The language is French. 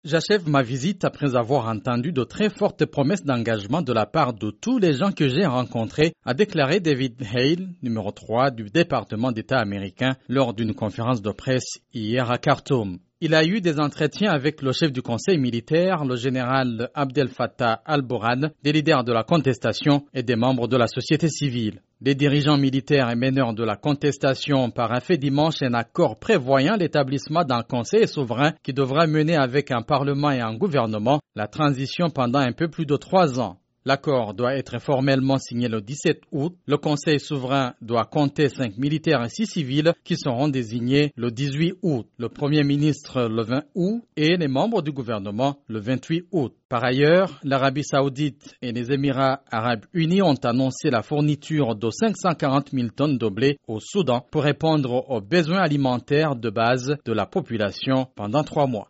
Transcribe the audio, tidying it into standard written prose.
J'achève ma visite après avoir entendu de très fortes promesses d'engagement de la part de tous les gens que j'ai rencontrés, a déclaré David Hale, numéro 3 du département d'État américain, lors d'une conférence de presse hier à Khartoum. Il a eu des entretiens avec le chef du conseil militaire, le général Abdel Fattah al-Burhan, des leaders de la contestation et des membres de la société civile. Les dirigeants militaires et meneurs de la contestation ont paraphé dimanche un accord prévoyant l'établissement d'un conseil souverain qui devra mener avec un parlement et un gouvernement la transition pendant un peu plus de 3 ans. L'accord doit être formellement signé le 17 août. Le Conseil souverain doit compter 5 militaires et 6 civils qui seront désignés le 18 août, le Premier ministre le 20 août et les membres du gouvernement le 28 août. Par ailleurs, l'Arabie saoudite et les Émirats arabes unis ont annoncé la fourniture de 540 000 tonnes de blé au Soudan pour répondre aux besoins alimentaires de base de la population pendant 3 mois.